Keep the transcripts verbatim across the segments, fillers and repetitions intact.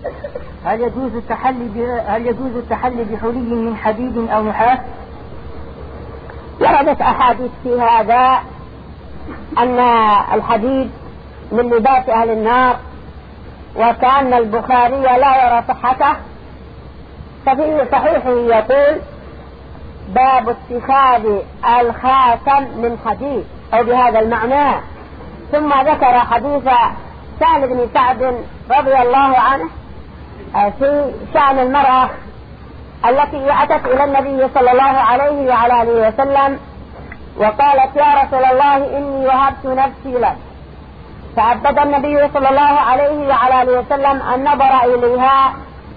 هل يجوز التحلي ب... هل يجوز التحلي بحلي من حديد أو نحاس؟ وردت أحاديث في هذا أن الحديد من لباس أهل النار، وكأن البخاري لا يرى صحته، ففي صحيحه يقول باب اتخاذ الخاتم من حديد أو بهذا المعنى. ثم ذكر حديث سهل بن سعد رضي الله عنه في شأن المرأة التي أتت إلى النبي صلى الله عليه وعلى آله وسلم وقالت يا رسول الله إني وهبت نفسي لك، فعبد النبي صلى الله عليه وعلى آله وسلم النظر إليها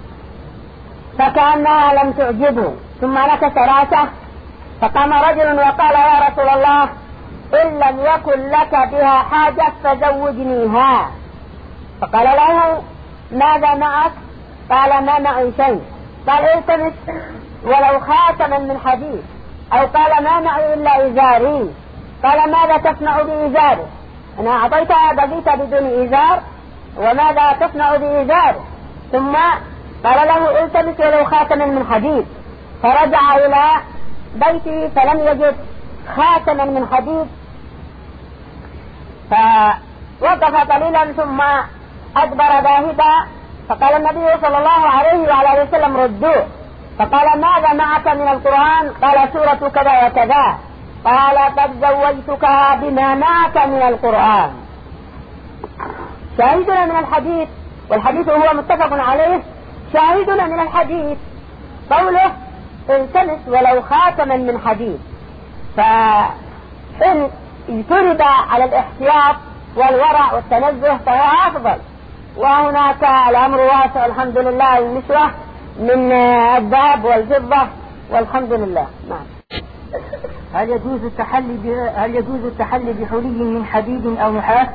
فكأنها لم تعجبه، ثم نكس راسه، فقام رجل وقال يا رسول الله إن لم يكن لك بها حاجة فزوجنيها. فقال له ماذا معك؟ قال ما معي شيء. قال التمس ولو خاتما من حديد، أو قال ما معي إلا إزاري. قال ماذا تصنع بإزاره؟ أنا أعطيتها بقيت بدون إزار، وماذا تصنع بإزاره؟ ثم قال له التمس ولو خاتما من حديد، فرجع إلى بيته فلم يجد خاتما من حديد، فوقف قليلا ثم أدبر ذاهبا، فقال النبي صلى الله عليه وعلى آله وسلم ردوه. فقال ماذا معك من القرآن؟ قال سورة كذا وكذا. قال قد زوجتكها بما معك من القرآن. شاهدنا من الحديث، والحديث هو متفق عليه، شاهدنا من الحديث قوله التمس ولو خاتما من حديد، فإن اجترد على الاحتياط والورع والتنزه فهو أفضل. وهناك الأمر واسع الحمد لله، النسوة من الذهب والفضة والحمد لله. نعم. هل يجوز التحلي ب... هل يجوز التحلي بحلي من حديد أو نحاس؟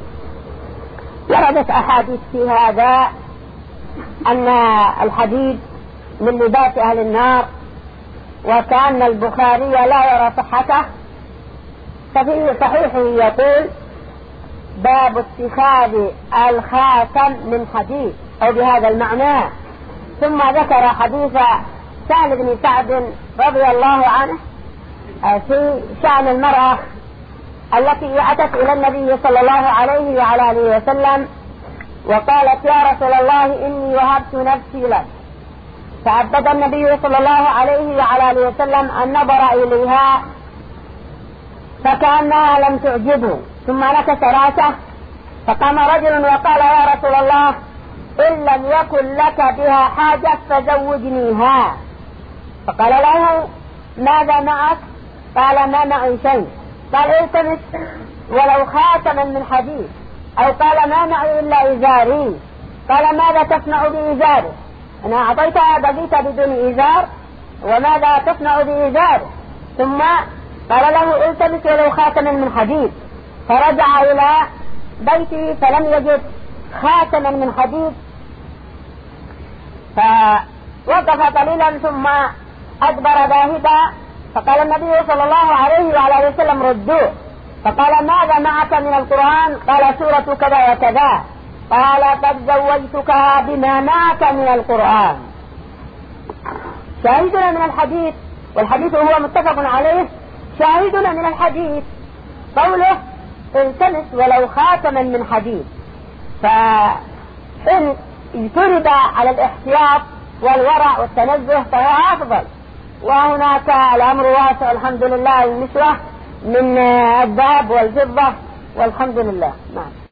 وردت أحاديث في هذا أن الحديد من لباس أهل النار، وكأن البخاري لا يرى صحته، ففي صحيحه يقول باب اتخاذ الخاتم من حديد أو بهذا المعنى. ثم ذكر حديث سهل بن سعد رضي الله عنه في شأن المرأة التي أتت إلى النبي صلى الله عليه وعلى آله وسلم وقالت يا رسول الله إني وهبت نفسي لك، فعبد النبي صلى الله عليه وعلى آله وسلم النظر إليها فكأنها لم تعجبه، ثم نكس راسه، فقام رجل وقال يا رسول الله إن لم يكن لك بها حاجة فزوجنيها. فقال له ماذا معك؟ قال ما معي شيء. قال التمس ولو خاتما من حديد، أو قال ما معي إلا إزاري. قال ماذا تصنع بإزاره؟ أنا أعطيتها بقيت بدون إزار، وماذا تصنع بإزاره؟ ثم قال له التمس ولو خاتما من حديد، فرجع إلى بيته فلم يجد خاتما من حديد، فوقف قليلا ثم أدبر ذاهبا، فقال النبي صلى الله عليه وعلى آله وسلم ردوه. فقال ماذا معك من القرآن؟ قال سورة كذا وكذا. قال قد زوجتكها بما معك من القرآن. شاهدنا من الحديث، والحديث هو متفق عليه، شاهدنا من الحديث قوله التمس ولو خاتما من حديد، فإن اجترد على الاحتياط والورع والتنزه فهو أفضل. وهناك الأمر واسع الحمد لله، النسوة من الذهب والفضة والحمد لله. نعم.